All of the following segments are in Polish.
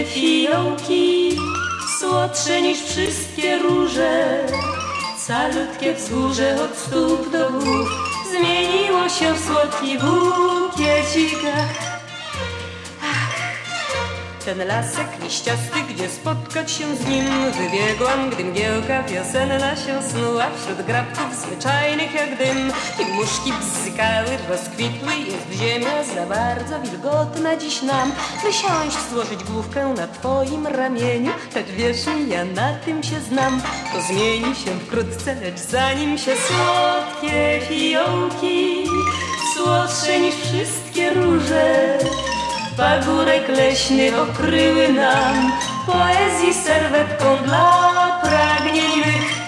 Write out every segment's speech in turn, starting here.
słodkie fiołki, słodsze niż wszystkie róże. Calutkie wzgórze od stóp do głów zmieniło się w słodki bukiecikach. Ten lasek liściasty, gdzie spotkać się z nim wybiegłam, gdy mgiełka wiosenna się snuła wśród grabków zwyczajnych jak dym. I muszki bzykały, rozkwitły, jest ziemia za bardzo wilgotna dziś nam, by siąść, złożyć główkę na twoim ramieniu. Lecz wierz mi, ja na tym się znam, to zmieni się wkrótce, lecz zanim się słodkie fiołki, słodsze niż wszystkie róże, pagórek leśny okryły nam poezji serwetką dla pragnień mych.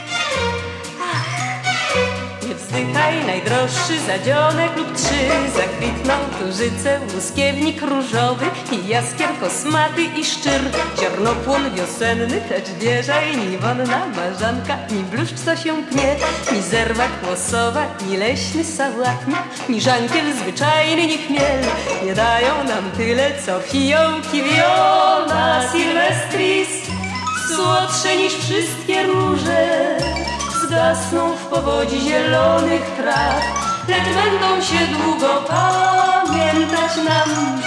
Nie wzdychaj, najdroższy zadzionek lub trzy, zakwitną tużyce, łuskiewnik różowy i jaskier kosmaty i szczyr. Ziarnopłon wiosenny, lecz wierzaj, ni wonna marzanka, ni bluszcz, co się pnie, ni zerwa kłosowa, ni leśny sałatnik, ni żankiel zwyczajny, ni chmiel nie dają nam tyle, co fiołki viola silvestris. Słodsze niż wszystkie róże zgasną w powodzi zielonych traw, lecz będą się długo pamiętać nam.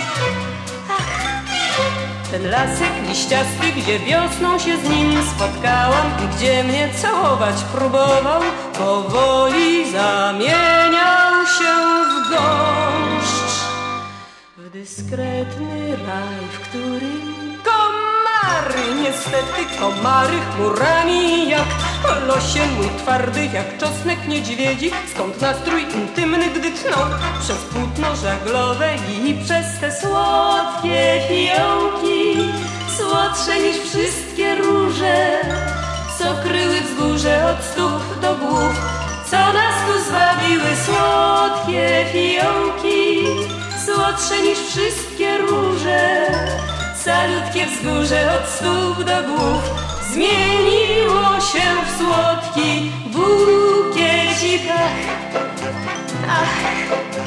Ten lasek liściasty, gdzie wiosną się z nim spotkałam i gdzie mnie całować próbował, powoli zamieniał się w gąszcz, w dyskretny raj, w którym komary, niestety komary chmurami jak losie mój twardy, jak czosnek niedźwiedzi, skąd nastrój intymny, gdy tną przez płótno żaglowe i przez te słodkie fiołki, słodsze niż wszystkie róże, co kryły wzgórze od stóp do głów, co nas tu zwabiły. Słodkie fiołki, słodsze niż wszystkie róże, calutkie wzgórze od stóp do głów zmieniło się w słodki bukiecikach. Ach.